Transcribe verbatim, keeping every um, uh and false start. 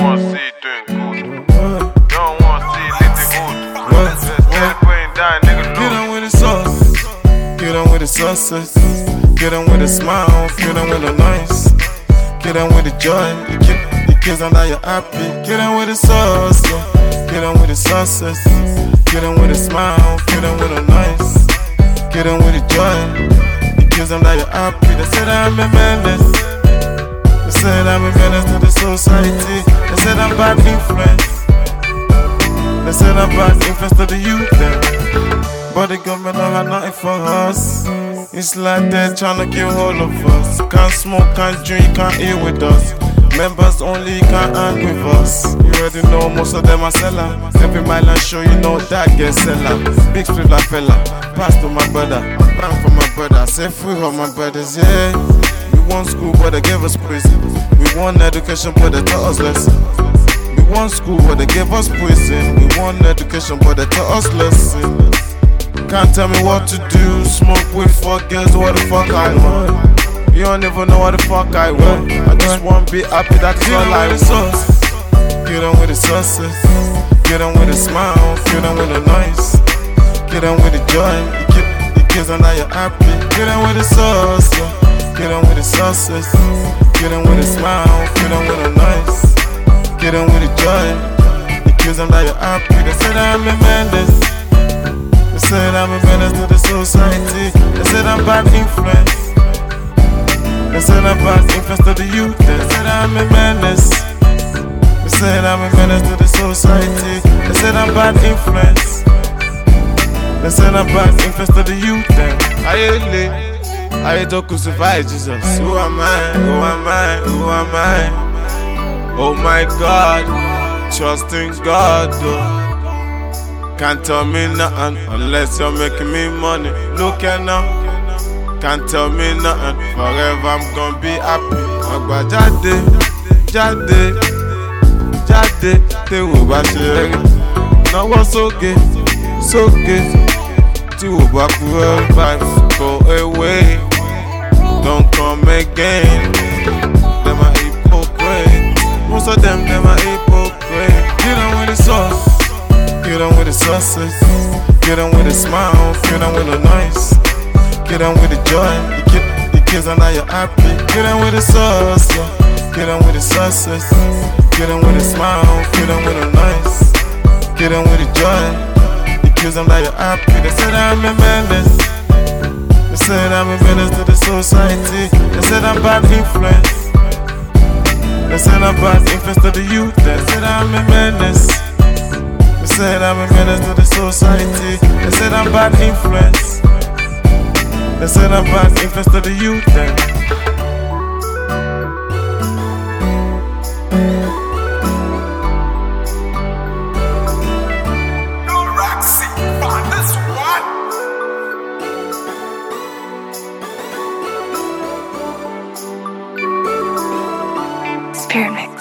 wanna see you doing good. You don't wanna see you living good. Just going down, nigga. Get on with the sauce. Get on with the success. Get on with a smile. Get on with the noise. Get on with the joy. You keep the kids on that you're happy. Get on with the sauce. Yeah. Get on with the success. Get on with a smile. Get on with the noise. Get on with the joy. The kids on that you're happy. They said I'm a menace. They said I'm a menace to the society. They said I'm bad influence. They said I'm bad influence to the youth then. But the government don't have nothing for us. It's like they're trying to kill all of us. Can't smoke, can't drink, can't eat with us. Members only can't hang with us. You already know most of them are seller. Every mile I show you know that get seller. Big split like fella. Pass to my brother. Bang for my brother. Say free all my brothers, yeah. We want school but they gave us prison. We want education but they taught us lesson. We want school but they gave us prison. We want education but they taught us lesson. Can't tell me what to do. Smoke with fuck girls, what the fuck I want. You don't even know what the fuck I want. I just want to be happy, that's all I want. Get on with the success. Get on with a smile. Get on with the noise. Get on with the joy. You keep the kids on that you're happy. Get on with the sauce. Yeah. Get on with the success. Get on with a smile. Get on with the noise. Get on with the joy. The kids on that you're happy. They said I'm a menace. They said I'm a menace to the society. They said I'm bad influence. They said I'm bad influence to the youth. They said I'm a menace. They said I'm a menace to the society. They said I'm bad influence. They said I'm bad influence to the youth. I ain't I don't crucify Jesus. Who am I? Who am I? Who am I? Oh my God, trust in God. Though. Can't tell me nothing unless you're making me money. Look at now. Can't tell me nothing. Forever I'm gonna be happy. Agba jade, jade, jade. Tí wò bá ṣe rí, náwó sókè, sókè. Tí wò bá kúrò báyìí, go away. Don't come again. Them are hypocrite. Most of them, them are hypocrite. Get on with the sauce. Get on with the success. Get on with a smile. Get on with the noise. Get on with the joy. You keep the kids on that you're happy. Get on with the sauce. Yeah. Get on with the success. Get on with a smile. Get on with the noise. Get on with the joy. The kids on that you're happy. They said I'm a menace. They said I'm a menace to the society. They said I'm bad influence. They said I'm bad influence to the youth. They said I'm a menace. They said I'm a menace to the society. They said I'm bad influence. They said I'm bad influence to the youth. Then. No Roxy on this one. Spirit Mix.